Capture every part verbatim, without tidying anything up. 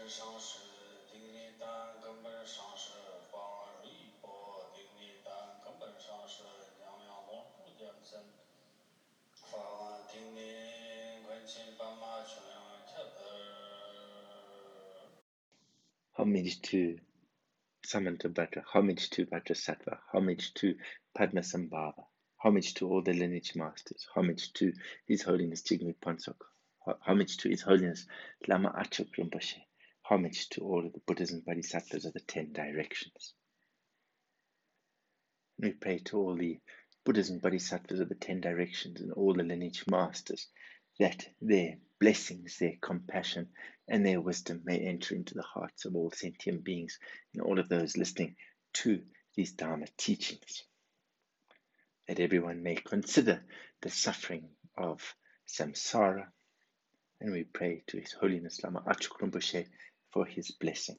上师顶礼丹根本上师方二一波顶礼丹根本上师娘娘龙虎将身法王顶礼关亲斑马穷阳恰得 Homage to Samanthabhadra, homage to Vajrasattva, homage to Padmasambhava, homage to all the lineage masters, homage to His Holiness Jigme Phuntsok, homage to His Holiness Lama Achuk Rinpoche, homage to all of the Buddhas and Bodhisattvas of the ten directions. And we pray to all the Buddhas and Bodhisattvas of the ten directions and all the lineage masters that their blessings, their compassion, and their wisdom may enter into the hearts of all sentient beings and all of those listening to these Dharma teachings. That everyone may consider the suffering of samsara, and we pray to His Holiness Lama Achuk Rinpoche for his blessing.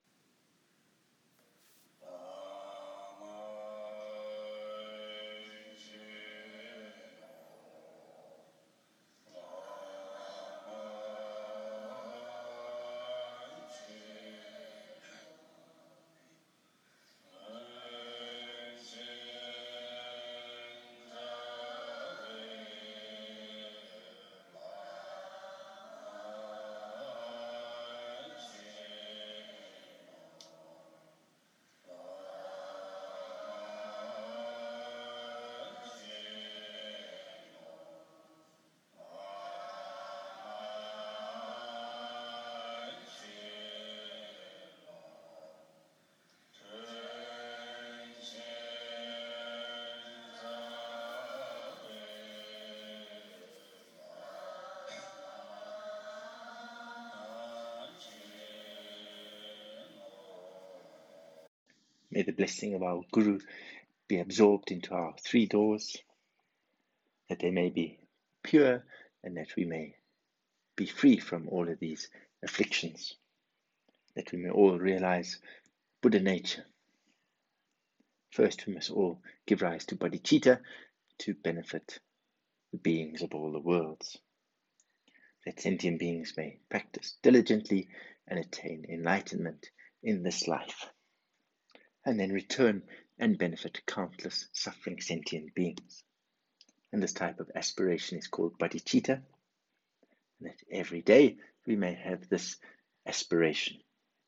May the blessing of our Guru be absorbed into our three doors, that they may be pure and that we may be free from all of these afflictions, that we may all realize Buddha nature. First, we must all give rise to bodhicitta to benefit the beings of all the worlds, that sentient beings may practice diligently and attain enlightenment in this life, and then return and benefit countless suffering sentient beings. And this type of aspiration is called bodhicitta, and that every day we may have this aspiration.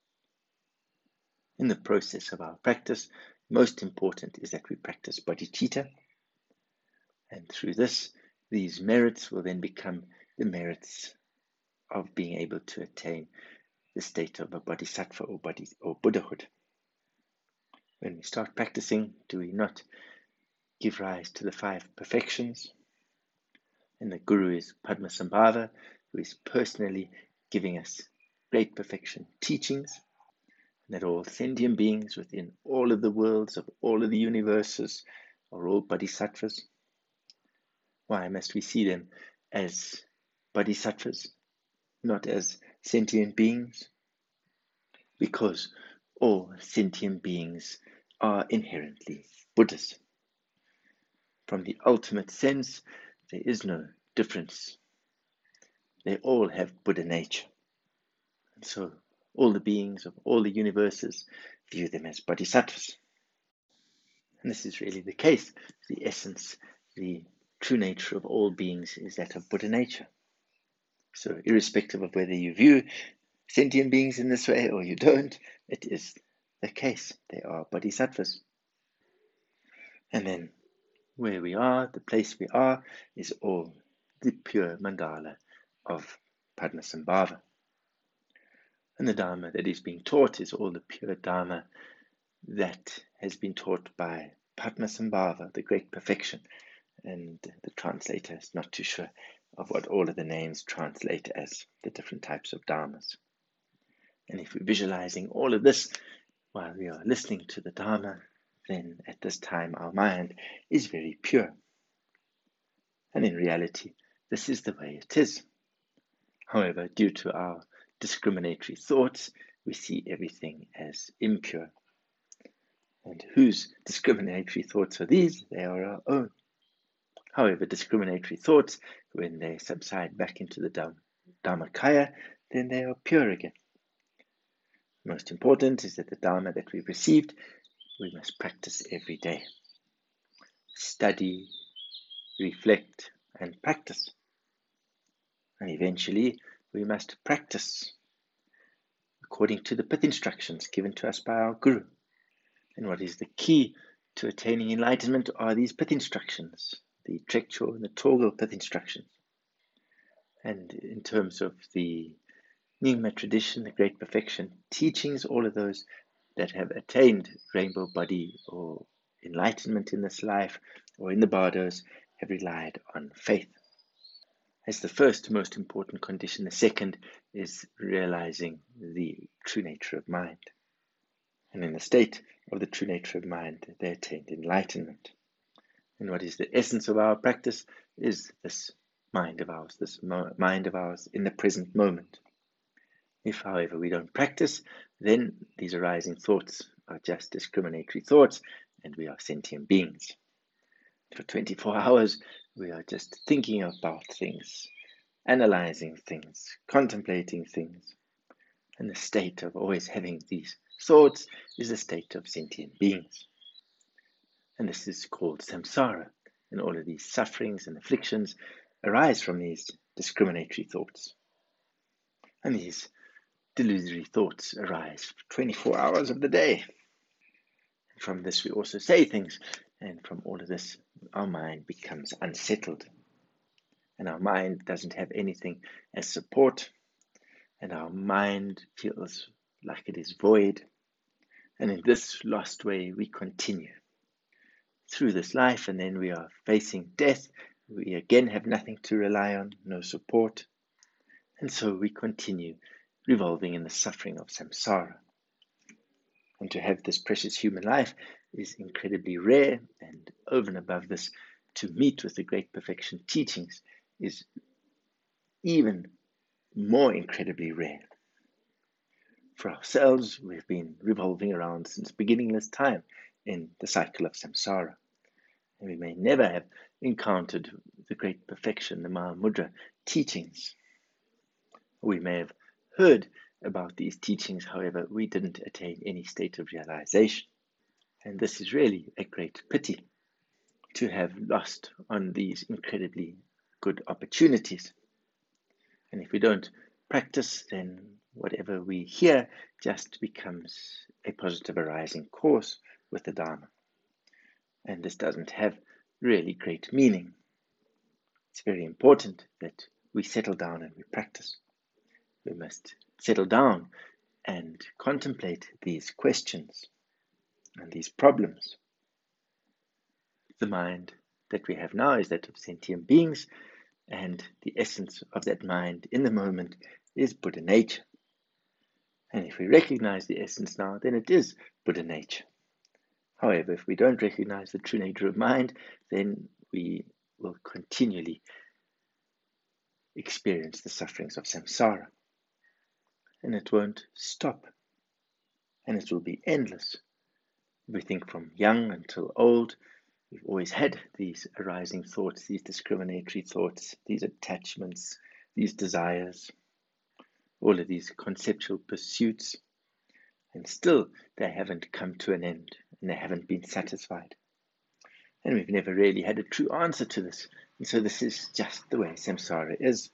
In the process of our practice, most important is that we practice bodhicitta, and through this, these merits will then become the merits of being able to attain the state of a bodhisattva or, bodhi, or Buddhahood. When we start practicing, do we not give rise to the five perfections? And the Guru is Padmasambhava, who is personally giving us great perfection teachings, and that all sentient beings within all of the worlds of all of the universes are all bodhisattvas. Why must we see them as bodhisattvas, not as sentient beings? Because all sentient beings are inherently Buddhas. From the ultimate sense, there is no difference. They all have Buddha nature. And so all the beings of all the universes view them as bodhisattvas. And this is really the case. The essence, the true nature of all beings is that of Buddha nature. So irrespective of whether you view sentient beings in this way or you don't, it is the case. They are bodhisattvas. And then where we are, the place we are, is all the pure mandala of Padmasambhava. And the Dharma that is being taught is all the pure Dharma that has been taught by Padmasambhava, the great perfection. And the translator is not too sure of what all of the names translate as the different types of Dharmas. And if we're visualizing all of this while we are listening to the Dharma, then at this time our mind is very pure. And in reality, this is the way it is. However, due to our discriminatory thoughts, we see everything as impure. And whose discriminatory thoughts are these? They are our own. However, discriminatory thoughts, when they subside back into the Dhammakaya, then they are pure again. Most important is that the Dharma that we've received, we must practice every day. Study, reflect, and practice. And eventually, we must practice according to the pith instructions given to us by our Guru. And what is the key to attaining enlightenment are these pith instructions, the Trekchö and the Torgel pith instructions. And in terms of the Nyingma tradition, the Great Perfection teachings, all of those that have attained rainbow body or enlightenment in this life or in the bardos have relied on faith. As the first most important condition, the second is realizing the true nature of mind. And in the state of the true nature of mind, they attained enlightenment. And what is the essence of our practice is this mind of ours, this mo- mind of ours in the present moment. If, however, we don't practice, then these arising thoughts are just discriminatory thoughts, and we are sentient beings. For twenty-four hours, we are just thinking about things, analyzing things, contemplating things. And the state of always having these thoughts is the state of sentient beings. And this is called samsara. And all of these sufferings and afflictions arise from these discriminatory thoughts. And these delusory thoughts arise twenty-four hours of the day. And from this we also say things, and from all of this our mind becomes unsettled. And our mind doesn't have anything as support, and our mind feels like it is void. And in this lost way we continue through this life, and then we are facing death. We again have nothing to rely on, no support. And so we continue revolving in the suffering of samsara. And to have this precious human life is incredibly rare, and over and above this, to meet with the Great Perfection teachings is even more incredibly rare. For ourselves, we've been revolving around since beginningless time in the cycle of samsara. And we may never have encountered the Great Perfection, the Mahamudra teachings. We may have heard about these teachings, however, we didn't attain any state of realization. And this is really a great pity to have lost on these incredibly good opportunities. And if we don't practice, then whatever we hear just becomes a positive arising course with the Dharma. And this doesn't have really great meaning. It's very important that we settle down and we practice. We must settle down and contemplate these questions and these problems. The mind that we have now is that of sentient beings, and the essence of that mind in the moment is Buddha nature. And if we recognize the essence now, then it is Buddha nature. However, if we don't recognize the true nature of mind, then we will continually experience the sufferings of samsara. And it won't stop. And it will be endless. We think from young until old, we've always had these arising thoughts, these discriminatory thoughts, these attachments, these desires, all of these conceptual pursuits, and still they haven't come to an end, and they haven't been satisfied. And we've never really had a true answer to this. And so this is just the way samsara is.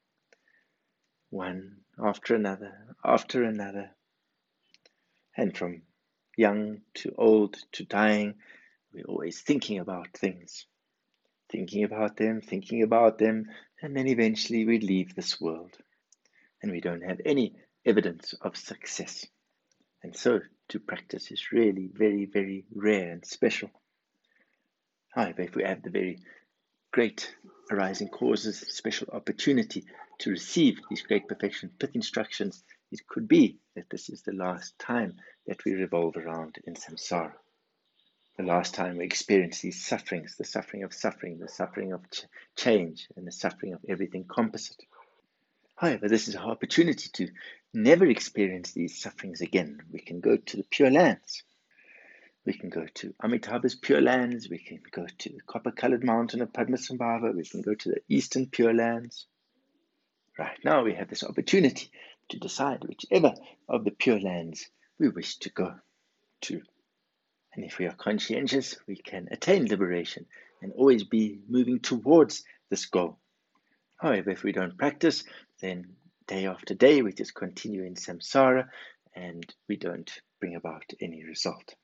One after another, after another. And from young to old to dying, we're always thinking about things. Thinking about them, thinking about them, and then eventually we leave this world. And we don't have any evidence of success. And so to practice is really very, very rare and special. However, if we have the very great arising causes, special opportunity to receive these Great Perfection pith instructions, it could be that this is the last time that we revolve around in samsara. The last time we experience these sufferings, the suffering of suffering, the suffering of ch- change, and the suffering of everything composite. However, this is our opportunity to never experience these sufferings again. We can go to the Pure Lands. We can go to Amitabha's Pure Lands. We can go to the copper-colored mountain of Padmasambhava. We can go to the Eastern Pure Lands. Right now we have this opportunity to decide whichever of the Pure Lands we wish to go to. And if we are conscientious, we can attain liberation and always be moving towards this goal. However, if we don't practice, then day after day we just continue in samsara and we don't bring about any result.